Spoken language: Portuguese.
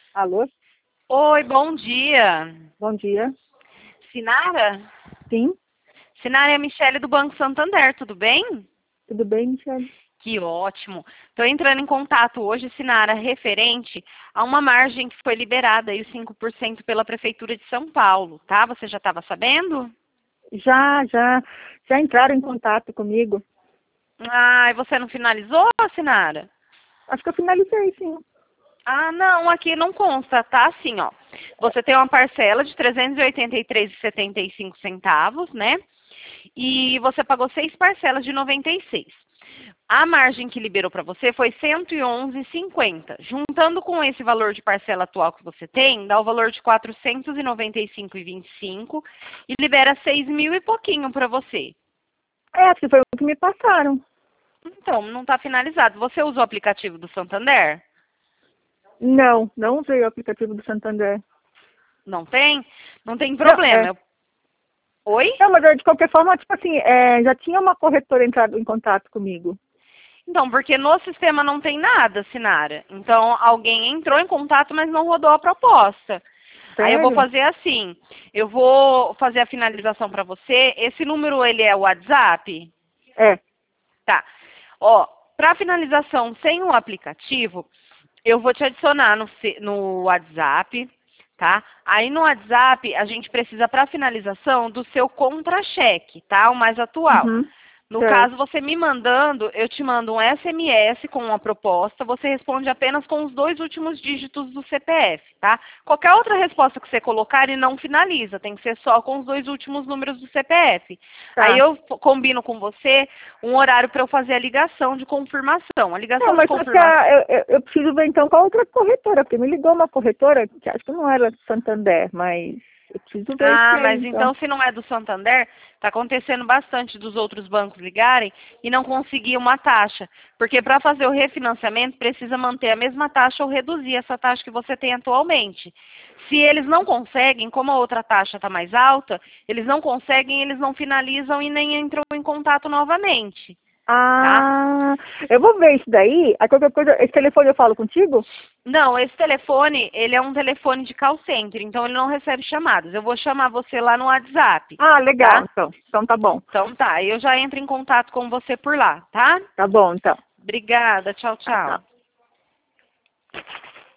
Alô? Oi, bom dia. Bom dia. Sinara? Sim, Sinara é a Michele do Banco Santander, tudo bem? tudo bem, Michele? Que ótimo. Estou entrando em contato hoje, Sinara, referente a uma margem que foi liberada, aí, os 5% pela Prefeitura de São Paulo, tá? Você já estava sabendo? Já entraram em contato comigo. Ah, e você não finalizou, Sinara? Acho que eu finalizei, sim. Ah, não, aqui não consta, tá? Assim, ó. Você tem uma parcela de R$ 383,75, né? E você pagou 6 parcelas de 96. A margem que liberou para você foi 111,50. Juntando com esse valor de parcela atual que você tem, dá o valor de 495,25 e libera 6 mil e pouquinho para você. Acho que foi o que me passaram. Então, não está finalizado. Você usa o aplicativo do Santander? Não usei o aplicativo do Santander. Não tem? Não tem Não, problema. Oi? não, mas de qualquer forma, tipo assim, já tinha uma corretora entrado em contato comigo. Então, porque no sistema não tem nada, Sinara. Então, alguém entrou em contato, mas não rodou a proposta. Aí eu vou Sério? fazer assim, eu vou fazer a finalização para você. Esse número, ele é o WhatsApp? É. Tá. Ó, para finalização sem o aplicativo, eu vou te adicionar no WhatsApp, tá? Aí no WhatsApp, a gente precisa, para finalização, do seu contra-cheque, tá? O mais atual. Uhum. No Certo. caso, você me mandando, eu te mando um SMS com uma proposta, você responde apenas com os 2 últimos dígitos do CPF, tá? Qualquer outra resposta que você colocar, ele não finaliza, tem que ser só com os 2 últimos números do CPF. Aí Tá. eu combino com você um horário para eu fazer a ligação de confirmação. A Não, ligação de mas acho que confirmação. eu preciso ver então com a outra corretora, porque me ligou uma corretora, que acho que não era do Santander, mas eu preciso ver isso Ah, aí mas então. então se não é do Santander, está acontecendo bastante dos outros bancos ligarem e não conseguir uma taxa. Porque para fazer o refinanciamento precisa manter a mesma taxa ou reduzir essa taxa que você tem atualmente. Se eles não conseguem, como a outra taxa está mais alta, eles não conseguem, eles não finalizam e nem entram em contato novamente, tá? Ah, eu vou ver isso daí. Aí qualquer coisa, esse telefone eu falo contigo? Não, esse telefone, ele é um telefone de call center, então ele não recebe chamadas. Eu vou chamar você lá no WhatsApp, Ah, legal, tá? então. Então tá bom. Então tá, eu já entro em contato com você por lá, tá? Tá bom, então. Obrigada, tchau, Tá, tchau. tchau.